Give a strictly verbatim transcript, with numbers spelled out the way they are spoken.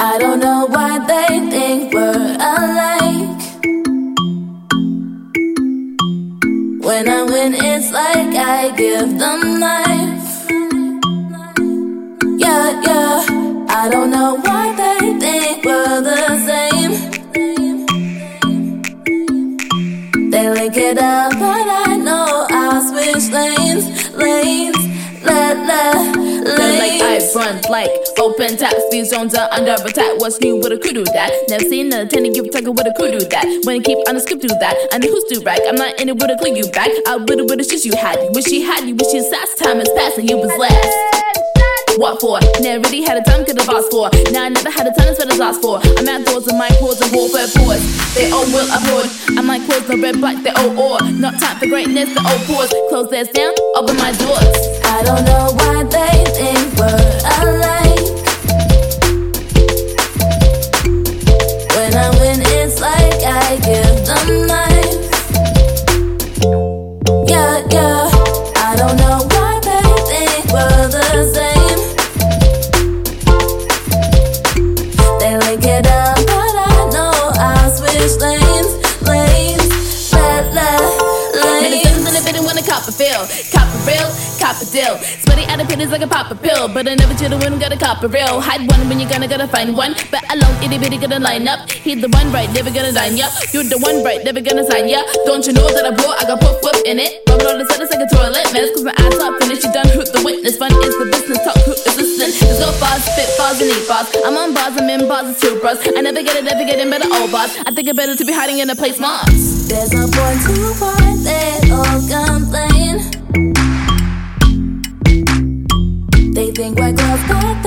I don't know why they think we're alike. When I win, it's like I give them life. Yeah, yeah. I don't know why they think we're the same. They link it up, but I know I'll switch lanes, lanes, la la, lanes. Like I run like open taps, these zones are under attack. What's new with a crew do that? Never seen an attendant give a tucker with a crew do that. When you keep on the script do that, and the who's do right. I'm not in it with a clue you back. I with it with the shit you had. Wish she had you, wish your last time is past and you was last. What for? Never really had a time could have asked for. Now I never had a time to spend a last for. I'm outdoors in my cause and warfare pause. They all will abroad. I'm like cause no red black, they all or. Not time for greatness, the old pause. Close theirs down, open my doors. I don't know why they think we're alike. When I win, it's like I give them life. Yeah, yeah. I don't know why they think we're the same. They link it up, but I know I'll switch lanes, lanes, la la, lanes. Many things in the bit and wanna cop a feel, cop a real, cop a deal. Sweaty out of pit is like a pop a pill, but I never should have win, gotta cop a real. Hide one when you're gonna gotta find one, but alone itty bitty gonna line up. He's the one right, never gonna dine ya. You're the one right, never gonna sign ya. Don't you know that I brought, I got put whip in it. Rubbing all the set, it's like a toilet mess, cause my ass up finished, you done hoot the witness. Fun is the business, talk hoot is listening. There's no bars, spit bars and eat bars. I'm on bars, I'm in bars, it's two bros. I never get it, never get in better old bars. I think it better to be hiding in a place marks. There's no point to why they all complain. They think we're girls, but